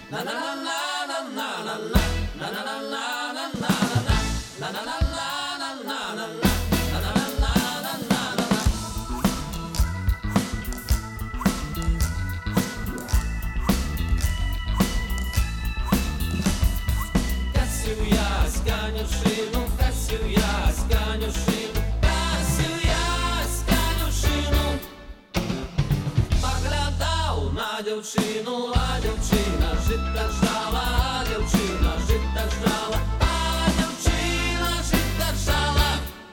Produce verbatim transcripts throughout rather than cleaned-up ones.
Косю я с конюшину, косю я с конюшину, косю я с конюшину. Поглядав на дівчину, а дівчина жита жала, а дівчина жита жала, а дівчина жита жала.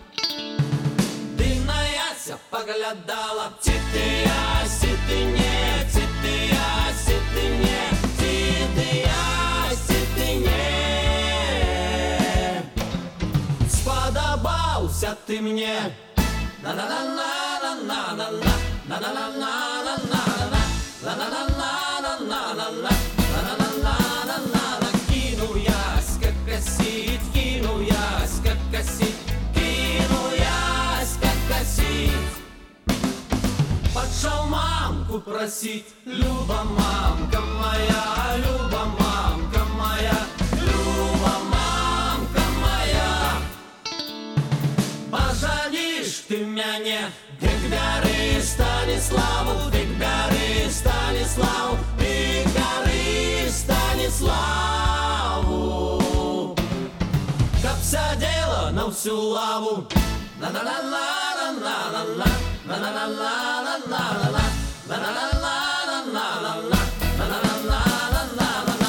Дивна яся поглядала, ці ти я, сі ти не, ці ти я, сі ти не, ці ти я, сі ти не. Сподобався ти мне. На-на-на-на-на-на-на-на, на-на-на-на-на-на-на, на-на-на-на-на-на-на, на-на-на-на-на-на. Кинул ясь, как косить, кинул ясь, как косить, кинул ясь, как косить. Пошел мамку просить, Люба, мамка моя, Люба, мамка моя, Люба, мамка моя. Пожалишь ты меня, дык бяры Станиславу, дык бяры Станиславу, дык бяры Станиславу. Как вся дело на всю лаву. На-на-на-на-на-на-на, на-на-на-на-на-на-на, на-на-на-на-на-на-на, на-на-на-на-на-на.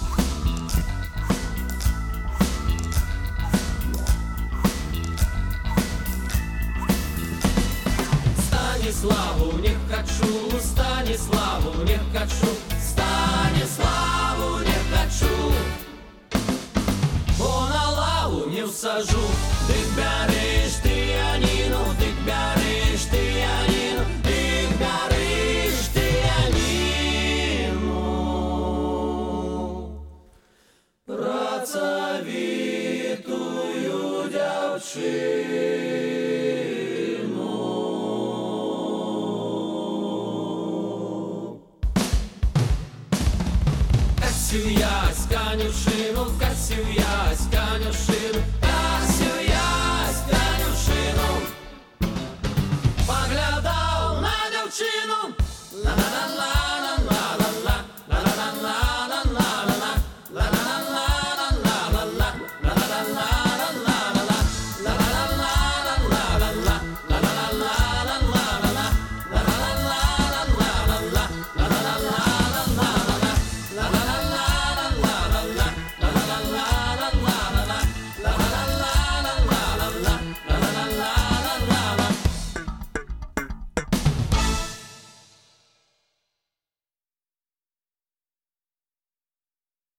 Станиславу не хочу, Станиславу не хочу, Станиславу не хочу. Бо на лаву не всажу. Дык бяриш ти Яніну, дык бяриш ти Яніну, дык бяриш ти Яніну. Працавітую дівчину. Косю я с конюшину, косю я с конюшину,